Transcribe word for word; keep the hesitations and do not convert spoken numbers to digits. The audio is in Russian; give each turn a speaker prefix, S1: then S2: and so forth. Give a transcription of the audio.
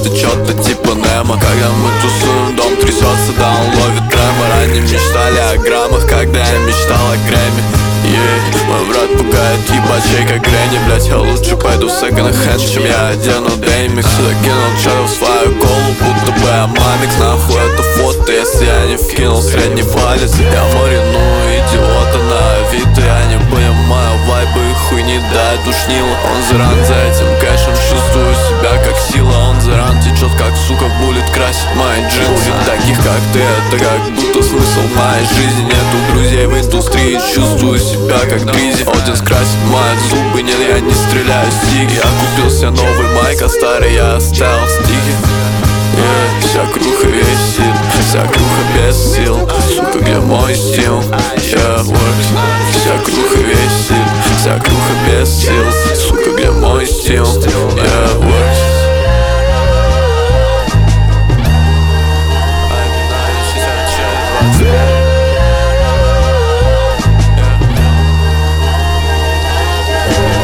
S1: ты чё-то типа Немо. Когда мы тусуем, дом трясется, да он ловит тремор. Они мечтали о граммах, когда я мечтал о Грэмми. Yeah. Мой брат пугает ебачей, как Грэнни. Блять, я лучше пойду в секонд-хенд, чем я одену Деймикс. Закинул чаю в свою голову, будто бы я мамикс. Нахуй это фото, если я не вкинул средний палец. Я мариную идиота на Авито. Я не понимаю вайбы и хуйни, да, душнило. Он заран за этим кэшем, чувствую себя как сила. Он заран течет, как сука булит, красит мои джинсы. Таких как ты, это как будто смысл моей жизни. Нету друзей в индустрии, чувствую себя как Дризи. Один скрасит мои зубы, нет, я не стреляю стиги. Я купил себе новый майк, а старый я оставил стиги. Yeah, вся круха весит, вся круха без сил. Сука, где мой стил? Yeah, works. Вся круха весит, вся круха без сил. Сука, где мой стил? Yeah, works.